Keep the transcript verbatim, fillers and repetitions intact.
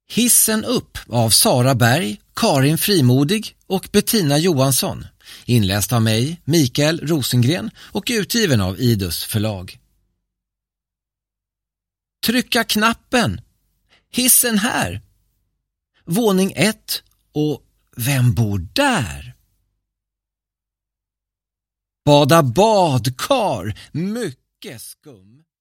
Hissen upp av Sara Berg, Karin Frimodig och Bettina Johansson. Inläst av mig, Mikael Rosengren, och utgiven av Idus förlag. Trycka knappen! Hissen här! Våning ett, och vem bor där? Bada badkar, mycket skum.